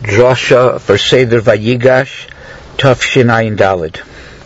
Drasha for Seder Vayigash, Tafshin Ayin Daled.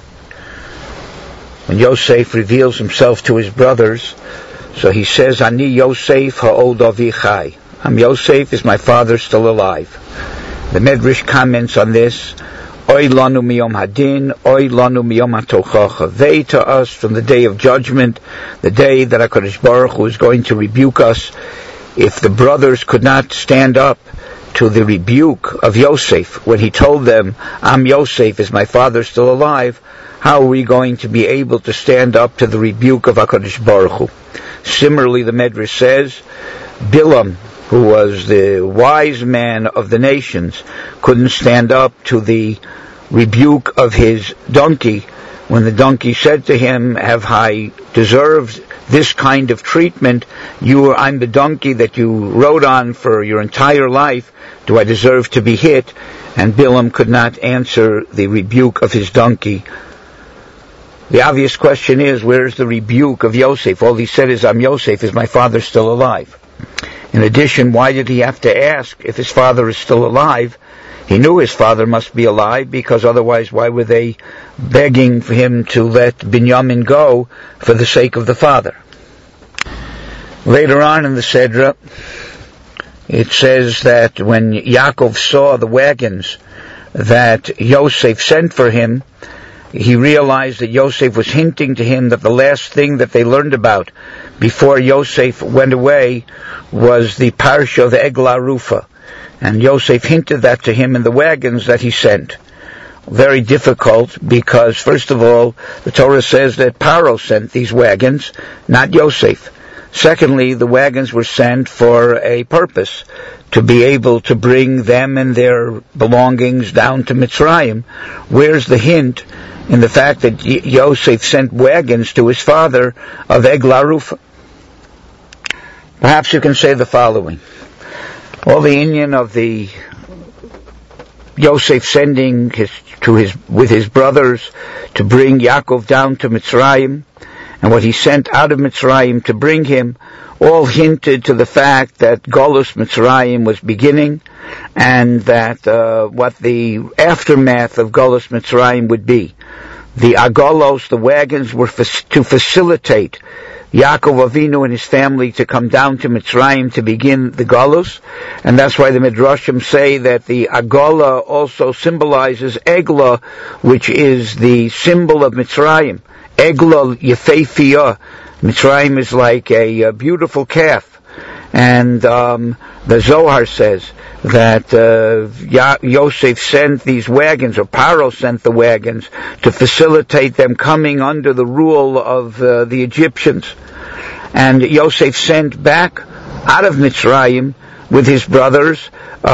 When Yosef reveals himself to his brothers, so he says, Ani Yosef ha'od avi chai. I'm Yosef, is my father still alive? The Medrash comments on this, Oy lanu miyom hadin, oy lanu miyom hatochacha. They to us from the day of judgment, the day that HaKadosh Baruch Hu is going to rebuke us. If the brothers could not stand up to the rebuke of Yosef, when he told them, I'm Yosef, is my father still alive? How are we going to be able to stand up to the rebuke of HaKadosh Baruch Hu? Similarly, the Medrash says, Bilam, who was the wise man of the nations, couldn't stand up to the rebuke of his donkey, when the donkey said to him, have I deserved this kind of treatment? I'm the donkey that you rode on for your entire life. Do I deserve to be hit? And Bilam could not answer the rebuke of his donkey. The obvious question is, where's the rebuke of Yosef? All he said is, I'm Yosef, is my father still alive? In addition, why did he have to ask if his father is still alive? He knew his father must be alive, because otherwise why were they begging for him to let Binyamin go for the sake of the father? Later on in the Sedra, it says that when Yaakov saw the wagons that Yosef sent for him, he realized that Yosef was hinting to him that the last thing that they learned about before Yosef went away was the parsha of Eglah Rufa. And Yosef hinted that to him in the wagons that he sent. Very difficult, because first of all, the Torah says that Paro sent these wagons, not Yosef. Secondly, the wagons were sent for a purpose, to be able to bring them and their belongings down to Mitzrayim. Where's the hint in the fact that Yosef sent wagons to his father of Eglah Rufa? Perhaps you can say the following. All the inyan of the Yosef sending with his brothers to bring Yaakov down to Mitzrayim, and what he sent out of Mitzrayim to bring him, all hinted to the fact that Golus Mitzrayim was beginning, and that what the aftermath of Golus Mitzrayim would be. The Agolos, the wagons, were to facilitate Yaakov Avinu and his family to come down to Mitzrayim to begin the Golus, and that's why the Midrashim say that the Agola also symbolizes Eglah, which is the symbol of Mitzrayim. Eglah Yefeifiyah. Mitzrayim is like a beautiful calf. And the Zohar says that Yosef sent these wagons, or Paro sent the wagons, to facilitate them coming under the rule of the Egyptians. And Yosef sent back out of Mitzrayim with his brothers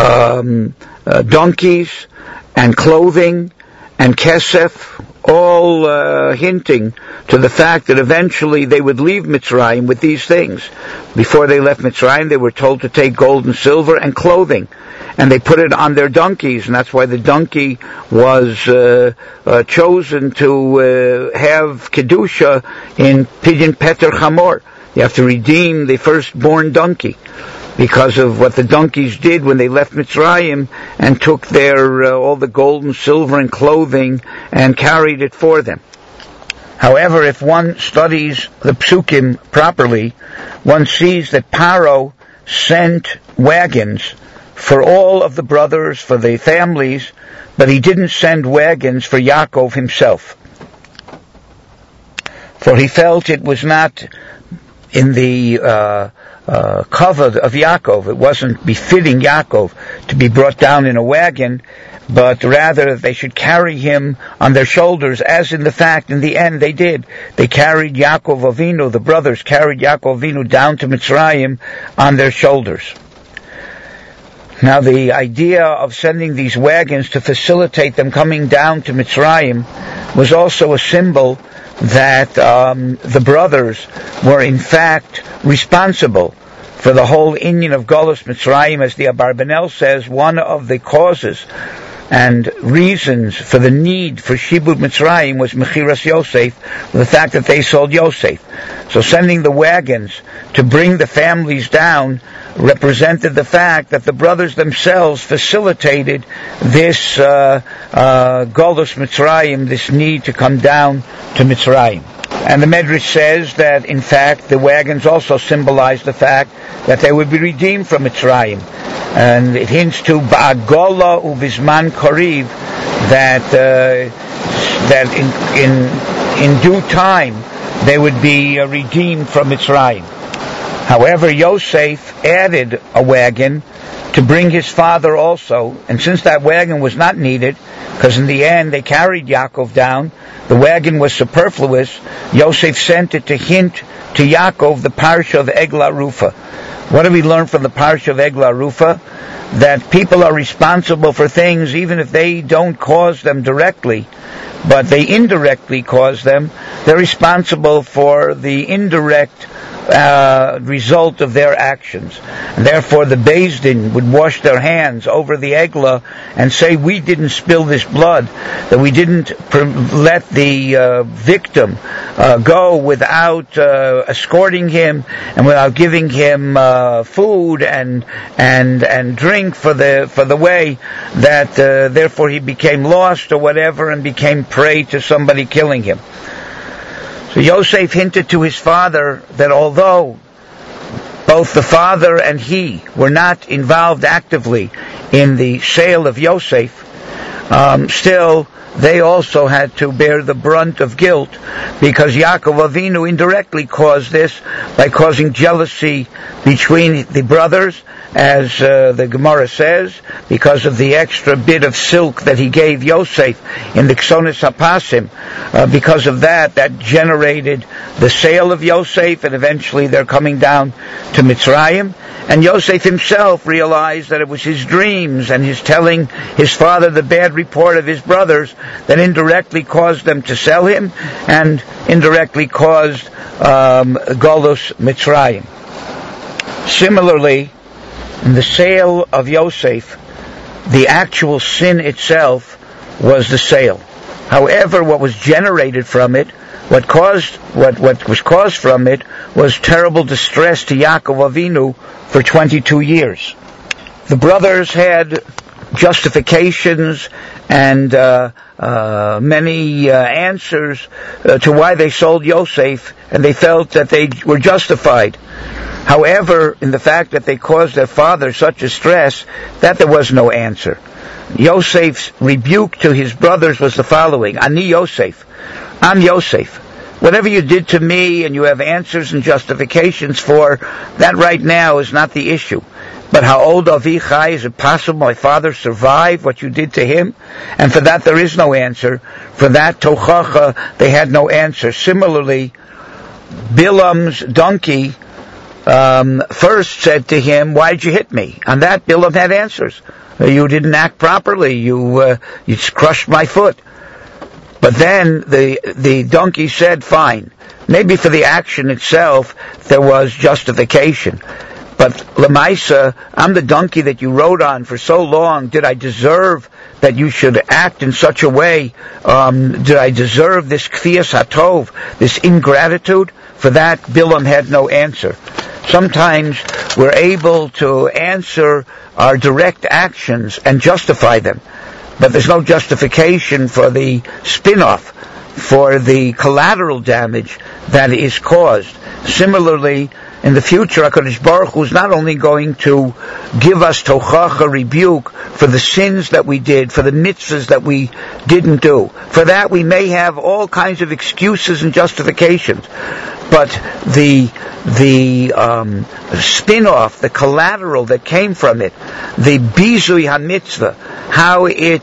donkeys and clothing and kesef, all hinting to the fact that eventually they would leave Mitzrayim with these things. Before they left Mitzrayim, they were told to take gold and silver and clothing, and they put it on their donkeys, and that's why the donkey was chosen to have Kedusha in Pidyon Peter Chamor. You have to redeem the firstborn donkey, because of what the donkeys did when they left Mitzrayim and took their all the gold and silver and clothing and carried it for them. However, if one studies the Psukim properly, one sees that Paro sent wagons for all of the brothers, for the families, but he didn't send wagons for Yaakov himself. For he felt it was not in the kavod of Yaakov. It wasn't befitting Yaakov to be brought down in a wagon, but rather they should carry him on their shoulders, as in the end they did. They carried Yaakov Avinu, the brothers carried Yaakov Avinu down to Mitzrayim on their shoulders. Now the idea of sending these wagons to facilitate them coming down to Mitzrayim was also a symbol that the brothers were in fact responsible for the whole inyan of Golus Mitzrayim. As the Abarbanel says, one of the causes and reasons for the need for Shibud Mitzrayim was Mechiras Yosef, the fact that they sold Yosef. So sending the wagons to bring the families down represented the fact that the brothers themselves facilitated this Golus Mitzrayim, this need to come down to Mitzrayim. And the Medrash says that, in fact, the wagons also symbolize the fact that they would be redeemed from Mitzrayim. And it hints to Ba'agola u'vizman koriv, that in due time they would be redeemed from Mitzrayim. However, Yosef added a wagon to bring his father also, and since that wagon was not needed, because in the end they carried Yaakov down, the wagon was superfluous, Yosef sent it to hint to Yaakov the parsha of Eglah Rufa. What do we learn from the parsha of Eglah Rufa? That people are responsible for things even if they don't cause them directly, but they indirectly cause them. They're responsible for the indirect result of their actions. And therefore the Beis Din would wash their hands over the Eglah and say, we didn't spill this blood, that we didn't let the victim go without escorting him and without giving him food and drink for the way, that therefore he became lost or whatever and became prey to somebody killing him. So Yosef hinted to his father that although both the father and he were not involved actively in the sale of Yosef, still they also had to bear the brunt of guilt, because Yaakov Avinu indirectly caused this by causing jealousy between the brothers, as the Gemara says, because of the extra bit of silk that he gave Yosef in the Ksonis HaPasim. Because of that generated the sale of Yosef, and eventually they're coming down to Mitzrayim. And Yosef himself realized that it was his dreams and his telling his father the bad report of his brothers that indirectly caused them to sell him and indirectly caused Golus Mitzrayim. Similarly, in the sale of Yosef, the actual sin itself was the sale. However, what was generated from it, what was caused from it, was terrible distress to Yaakov Avinu for 22 years. The brothers had justifications and many answers to why they sold Yosef, and they felt that they were justified. However, in the fact that they caused their father such a stress, that there was no answer. Yosef's rebuke to his brothers was the following: Ani Yosef, I'm Yosef. Whatever you did to me and you have answers and justifications for, that right now is not the issue. But how old Avichai, is it possible my father survived what you did to him? And for that there is no answer. For that Tochacha, they had no answer. Similarly, Bilam's donkey first said to him, why did you hit me? On that, Bilam had answers. You didn't act properly. You crushed my foot. But then the donkey said, fine. Maybe for the action itself there was justification. But Lamaisa, I'm the donkey that you rode on for so long. Did I deserve that you should act in such a way? Did I deserve this kfiyas hatov, this ingratitude? For that, Bilam had no answer. Sometimes we're able to answer our direct actions and justify them, but there's no justification for the spin-off, for the collateral damage that is caused. Similarly, in the future, HaKadosh Baruch Hu is not only going to give us tochacha, rebuke, for the sins that we did, for the mitzvahs that we didn't do. For that we may have all kinds of excuses and justifications. But the spin-off, the collateral that came from it, the bizui ha-mitzvah, how it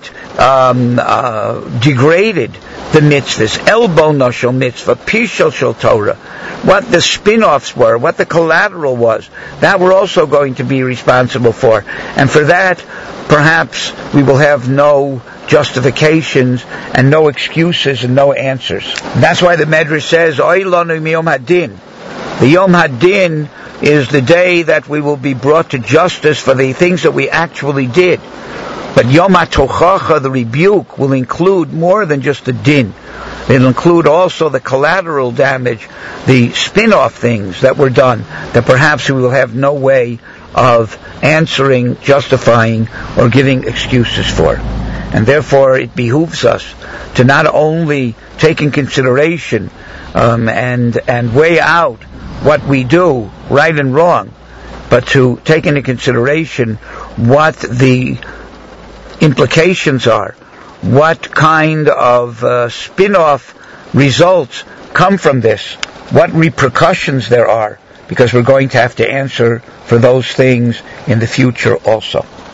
degraded the mitzvahs, elbow noshel mitzvah, pishel shel Torah, what the spin-offs were, what the collateral was, that we're also going to be responsible for. And for that, perhaps we will have no justifications and no excuses and no answers. And that's why the Medrash says, Oy lanu miyom hadin. The Yom Hadin is the day that we will be brought to justice for the things that we actually did. But Yom HaTochacha, the rebuke, will include more than just the din. It'll include also the collateral damage, the spin-off things that were done, that perhaps we will have no way of answering, justifying, or giving excuses for. And therefore it behooves us to not only take in consideration and weigh out what we do, right and wrong, but to take into consideration what the implications are, what kind of spin-off results come from this, what repercussions there are, because we're going to have to answer for those things in the future also.